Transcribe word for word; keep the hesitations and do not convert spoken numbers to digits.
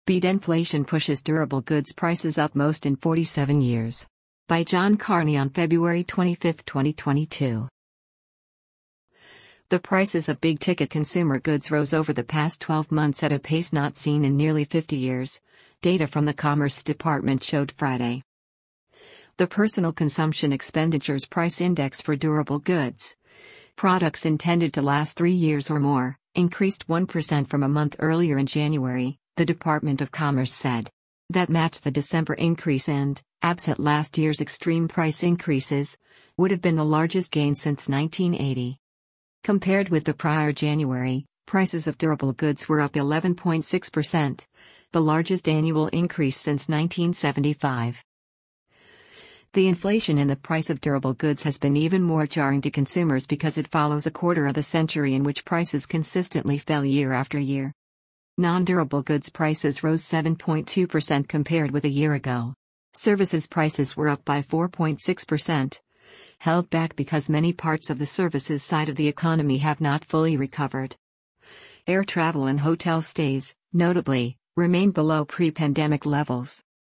Beat inflation pushes durable goods prices up most in forty-seven years. By John Carney on February twenty-fifth, twenty twenty-two. The prices of big-ticket consumer goods rose over the past twelve months at a pace not seen in nearly fifty years, data from the Commerce Department showed Friday. The Personal Consumption Expenditures Price Index for durable goods, products intended to last three years or more, increased one percent from a month earlier in January, the Department of Commerce said. That matched the December increase and, absent last year's extreme price increases, would have been the largest gain since nineteen eighty. Compared with the prior January, prices of durable goods were up eleven point six percent, the largest annual increase since nineteen seventy-five. The inflation in the price of durable goods has been even more jarring to consumers because it follows a quarter of a century in which prices consistently fell year after year. Non-durable goods prices rose seven point two percent compared with a year ago. Services prices were up by four point six percent. Held back because many parts of the services side of the economy have not fully recovered. Air travel and hotel stays, notably, remain below pre-pandemic levels.